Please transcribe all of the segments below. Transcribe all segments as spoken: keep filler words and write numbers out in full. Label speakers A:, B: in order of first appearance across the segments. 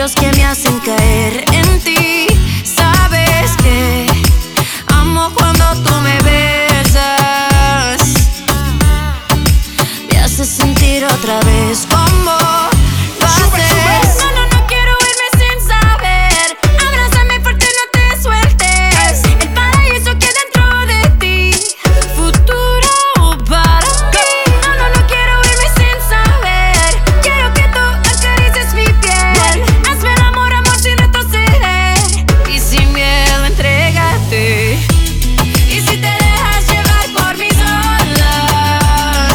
A: ellos que me hacen caer en ti. Sabes que amo cuando tú me besas, me haces sentir otra vez como lo haces. No, no, no quiero irme sin saber. Abrázame fuerte, no te sueltes. El paraíso que dentro de ti, futuro para mí. No, no, no quiero irme sin saber. Quiero que tú acaricies mi piel. Hazme el amor, amor sin retroceder. Y sin miedo entrégate. Y si te dejas llevar por mis olas,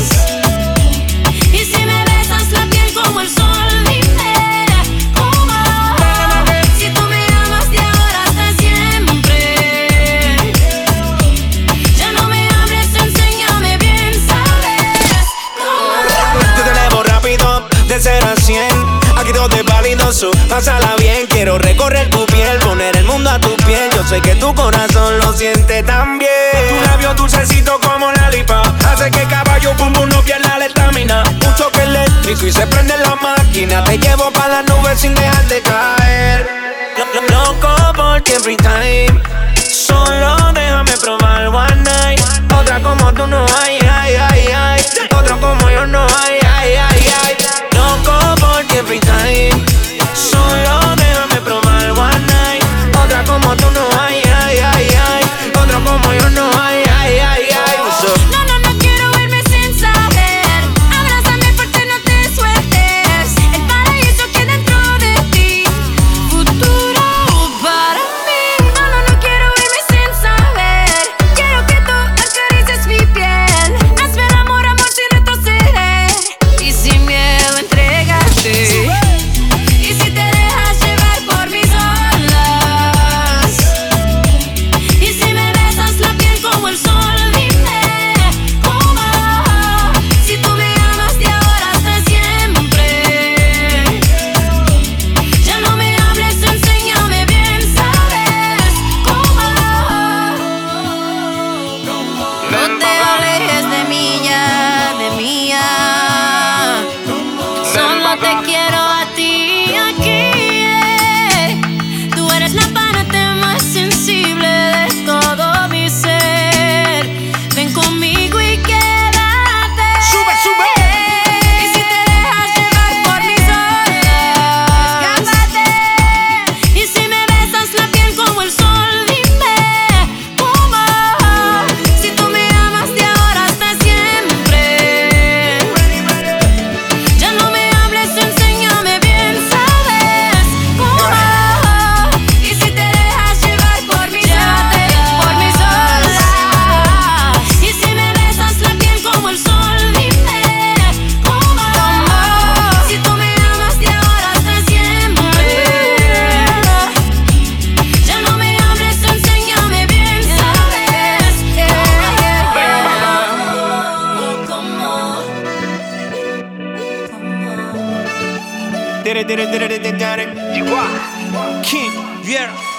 A: y si me besas la piel como el sol, dime cómo. Si tú me amas de ahora hasta siempre, ya no me hables, enséñame bien, sabes cómo.
B: Yo te elevo rápido, de cero a cien. Aquí todo es validoso, pásala bien. Quiero recorrer tu piel, poner el mundo a tu piel. Yo sé que tu corazón lo siente también. Tu labio dulcecito como la lipa hace que caballo pum pum no pierda la estamina. Un choque eléctrico y se prende la máquina. Te llevo pa' las nubes sin dejar de caer. Lo- lo- Loco por ti every time. Solo déjame probar one night. Otra como tú no hay, ay, ay, ay. Otro como yo no hay, ay, ay, ay. Loco por ti every time. Solo déjame probar one night. Otra como tú no hay, ay, ay, ay. Otro como yo no hay, ay, ay, ay. What's up?
A: No, no, no quiero irme sin saber. Abrázame fuerte, no te sueltes. El paraíso que dentro de ti, futuro para mí. No, no, no quiero irme sin saber. Quiero que tú acaricies mi piel. Hazme el amor, amor sin retroceder. Y sin miedo entrégate. Y si te dejas llevar por mis olas, y si me besas la piel como el sol, dime cómo. Si tú me amas de ahora hasta siempre, ya no me hables, enséñame bien, sabes cómo. No te alejes de mí ya, de mí ya. Solo te quiero a ti aquí, eh. Tú eres la parte más sensible de todo mi ser. Ven conmigo y quédate.
B: Sube, sube.
A: Y si te dejas llevar por mis olas, escápate. Y si me besas la piel como el sol, dime cómo. Si tú me amas de ahora hasta siempre, ya no me hables, enséñame bien, sabes cómo. Y si te dejas llevar por mis olas, por mis olas, y si me besas la piel como el sol, dime cómo. Si tú me amas de ahora hasta siempre, ya no me hables, enséñame bien, sabes cómo.
B: Did it, did it, did it, did it, did it. King, yeah.